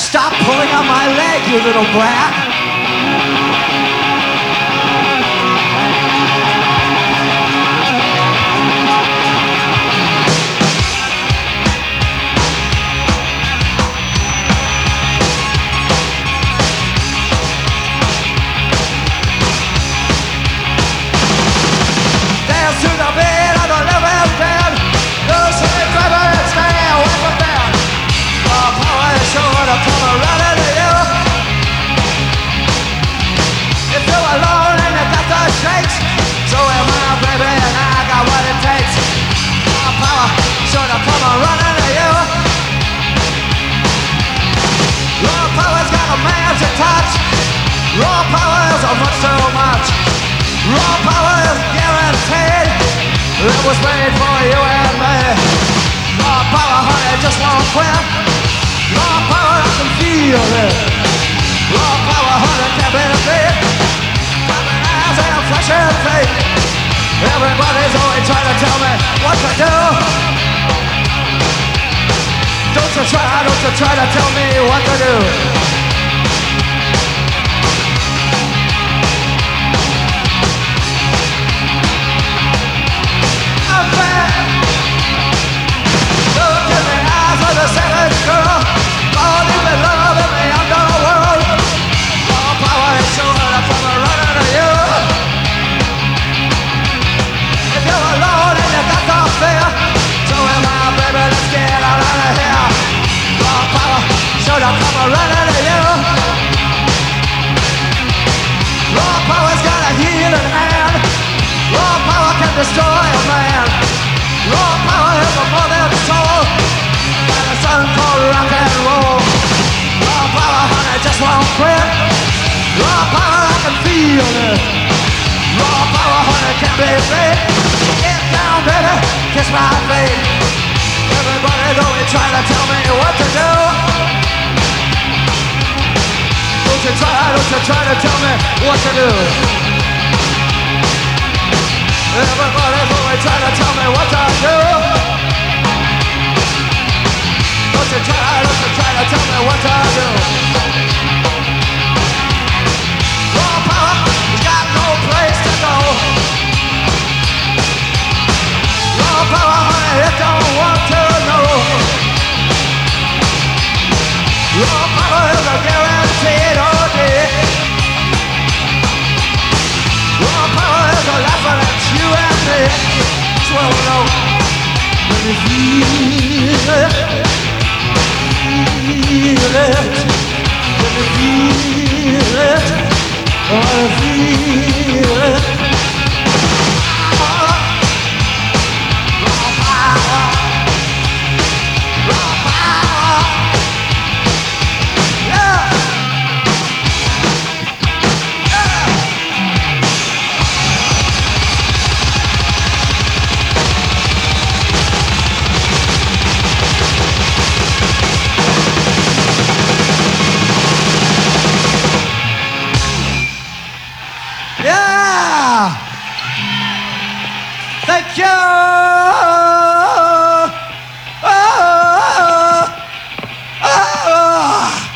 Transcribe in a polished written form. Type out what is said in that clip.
Stop pulling on my leg, you little brat. Dance to the beat of the living dead. You say, driver, stay away from them. The power is sure to come running to you. If you're alone and you got the shakes, so am I, baby, and I got what it takes. The power sure to come running to you. Raw power's got a man to touch. Raw power is a much too much. Raw power is guaranteed. It was made for you and me. Raw power, honey, just won't quit. Raw power, I can feel it. Raw power, honey, can't be beat. Popping eyes and flashing feet. Everybody's always trying to tell me what to do. Don't you try to tell me what to do. I'm back. Look in the eyes of the savage girl. All you been love in the underworld. All power is sure to come running to you. If you're alone and you got no fear, so am I, baby, let's get out of here. All power sure to come running to you. Raw power's got a healing hand. Raw power can destroy a man. Raw power is a mother soul. And a son called rock and roll. Raw power, honey, just won't quit. Raw power, I can feel it. Raw power, honey, can't be beat. Get down, baby, kiss my feet. Everybody's always trying to tell me what to do. Don't you try to tell me what to do. Everybody's always trying to tell me what to do. Don't you try to tell me what to do. Raw power has got no place to go. Raw power, honey, it don't want to know. Raw power is a guaranteed OD. Raw power is a laughing at you and me. That's what we know. When you feel it, feel it. When you feel it, oh, you feel it. Raw power, raw power. Yeah. Yeah! Thank you!